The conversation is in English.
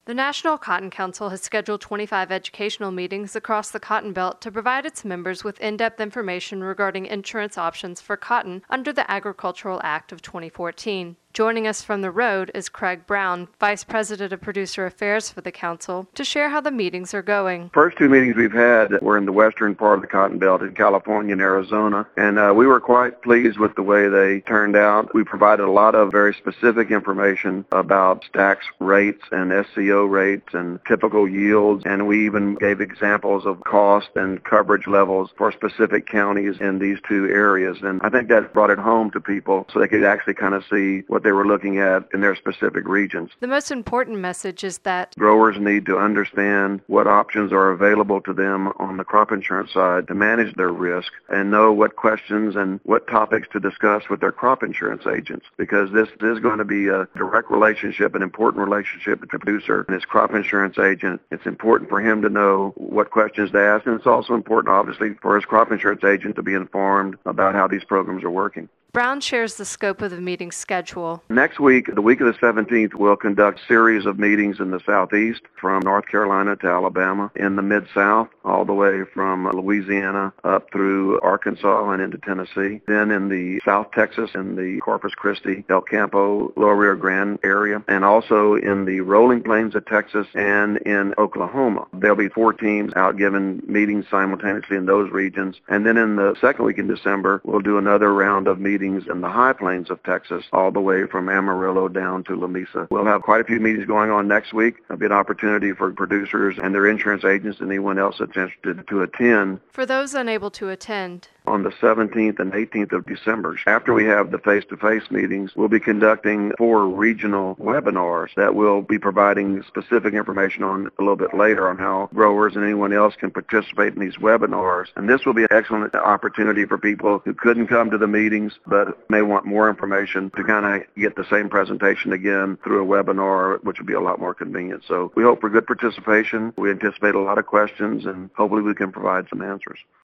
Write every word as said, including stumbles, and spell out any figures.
The National Cotton Council has scheduled twenty-five educational meetings across the Cotton Belt to provide its members with in-depth information regarding insurance options for cotton under the Agricultural Act of twenty fourteen. Joining us from the road is Craig Brown, Vice President of Producer Affairs for the Council, to share how the meetings are going. First two meetings we've had were in the western part of the Cotton Belt in California and Arizona, and uh, we were quite pleased with the way they turned out. We provided a lot of very specific information about stacks rates and S C O rates and typical yields, and we even gave examples of cost and coverage levels for specific counties in these two areas. And I think that brought it home to people so they could actually kind of see what they were looking at in their specific regions. The most important message is that growers need to understand what options are available to them on the crop insurance side to manage their risk and know what questions and what topics to discuss with their crop insurance agents, because this is going to be a direct relationship, an important relationship with the producer and his crop insurance agent. It's important for him to know what questions to ask, and it's also important, obviously, for his crop insurance agent to be informed about how these programs are working. Brown shares the scope of the meeting schedule. Next week, the week of the seventeenth, we'll conduct a series of meetings in the Southeast, from North Carolina to Alabama, in the Mid-South, all the way from Louisiana up through Arkansas and into Tennessee. Then in the South Texas, in the Corpus Christi, El Campo, Lower Rio Grande area, and also in the rolling plains of Texas and in Oklahoma. There'll be four teams out giving meetings simultaneously in those regions. And then in the second week in December, we'll do another round of meetings in the high plains of Texas, all the way from Amarillo down to Lamesa. We'll have quite a few meetings going on next week. There'll be an opportunity for producers and their insurance agents and anyone else that's interested to attend. For those unable to attend, on the seventeenth and eighteenth of December. After we have the face-to-face meetings, we'll be conducting four regional webinars that will be providing specific information on a little bit later on how growers and anyone else can participate in these webinars. And this will be an excellent opportunity for people who couldn't come to the meetings but may want more information to kind of get the same presentation again through a webinar, which will be a lot more convenient. So we hope for good participation. We anticipate a lot of questions, and hopefully we can provide some answers.